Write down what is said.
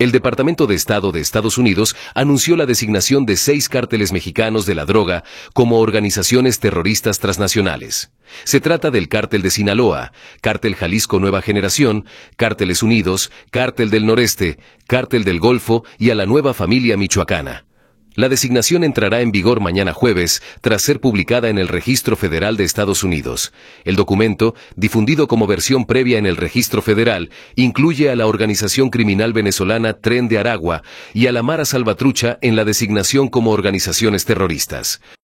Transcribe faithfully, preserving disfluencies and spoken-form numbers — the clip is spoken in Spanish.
El Departamento de Estado de Estados Unidos anunció la designación de seis cárteles mexicanos de la droga como organizaciones terroristas transnacionales. Se trata del Cártel de Sinaloa, Cártel Jalisco Nueva Generación, Cárteles Unidos, Cártel del Noreste, Cártel del Golfo y a la Nueva Familia Michoacana. La designación entrará en vigor mañana jueves, tras ser publicada en el Registro Federal de Estados Unidos. El documento, difundido como versión previa en el Registro Federal, incluye a la organización criminal venezolana Tren de Aragua y a la Mara Salvatrucha en la designación como organizaciones terroristas.